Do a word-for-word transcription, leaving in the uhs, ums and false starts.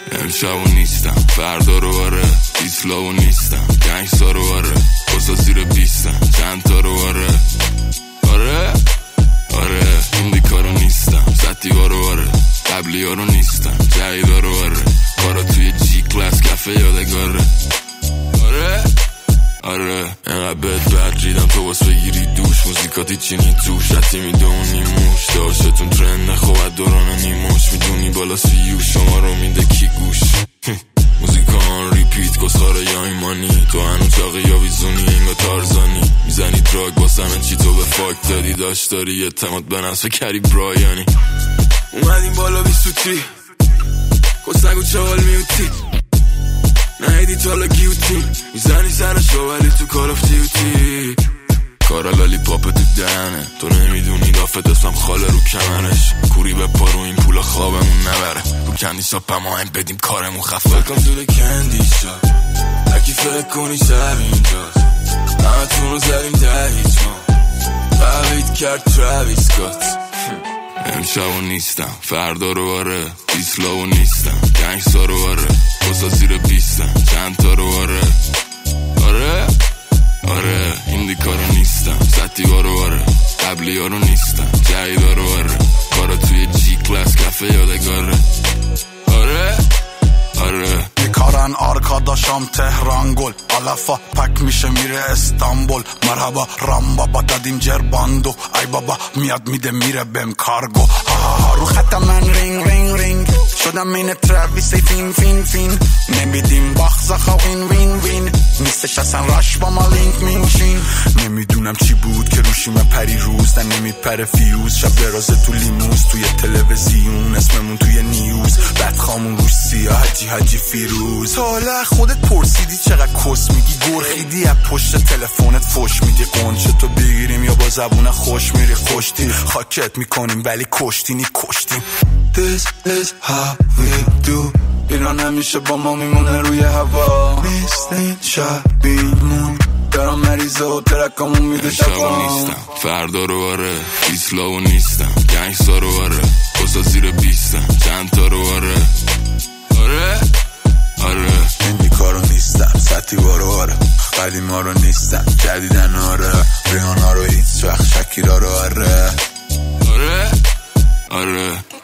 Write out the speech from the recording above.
امشبو نیستم فردا رو آره، ایسلاو نیستم گنگستا رو آره، بسا زیر بیستم چند تا رو آره آره آره ایندیکا رو نیستم ستیوا رو آره، قبلی ها رو نیستم جایدا رو آره، کارا توی جی کلاس کفه یادگاره آره آره اینقدر بهت بد ریدم تو باس بگیری دوش، موزیکاتی چینی توش رتی میدونی موش داشتون ترند خوبت دوران نیموش، میدونی بالا سیو شما رو میده کی گوش موزیکا آن ریپیت کسخاره یا ایمانی، تو هنو چاقی یا ویزونی اینگا تارزانی، میزنی دراگ باسمه چی تو به فاک دادی، داشت داری اعتماد به نفس کری برایانی، اومدیم بالا بی سوتی کسنگو چوال میوتی نهیدی تالا گیوتی، میزنی سرشو ولی تو کار اف دیوتی، کارا لالی پاپ تو دهنه، تو نمیدونی دافت اسمم خاله رو کمرش، کوری به پارو این پولا خوابمون نبره، رو کندی شاپ اما هم بدیم کارمون خفه بکم تو ده کندی شاپ اکی فکر کنی شب اینجاست، همه تون رو زدیم ده هیچ ما قوید کرد تراویس گات امشبو نیستم فردا رو آره، ایسلاو نیستم گنگستا رو آره، بسا زیر بیستم چند تا رو آره آره آره ایندیکا رو نیستم ستیوا رو آره، قبلی ها رو نیستم جایدا رو آره، کارا توی جی کلاس کفه یادگاره آره آره میکارن آرکاداشام تهران گل علفا پک میشه میره استانبول، مرحبا رام بابا دادیم جرباندو، ای بابا میاد میده میره بهم کارگو، ها ها ها رو خطم من رینگ رینگ رینگ شدم این تراویسی فین فین فین، نمیدیم باخزاخا وین وین وین، نیستش اصلا راش با ما لینک میشین، نمیدونم چی بود که روشیمه پری روز در نمیپره فیوز، شب درازه تو لیموز توی تلویزیون اسممون توی نیوز، بعد خامون روش سیاه حجی حجی فیروز، حالا خودت پرسیدی چقدر کس میگی گرخیدی از پشت تلفنت فوش میدی، قنچه تو بگیریم یا با زبون خوش میری خوشتی، خاکت میکنیم ولی کشتینی کشتیم. This is how we do، ایران همیشه با ما میمونه روی هوا، میستین شبیمون دارم مریضه و ترکامون میده شبا نیستم فردا رو آره، ایسلاو نیستم گنگستا رو آره، بسا زیر بیستم چند تا رو آره آره آره ایندیکا رو نیستم ستیوا رو آره، قدیما رو نیستم جدیدن آره، ریانا رو هیچ وقت شکیرا رو آره آره آره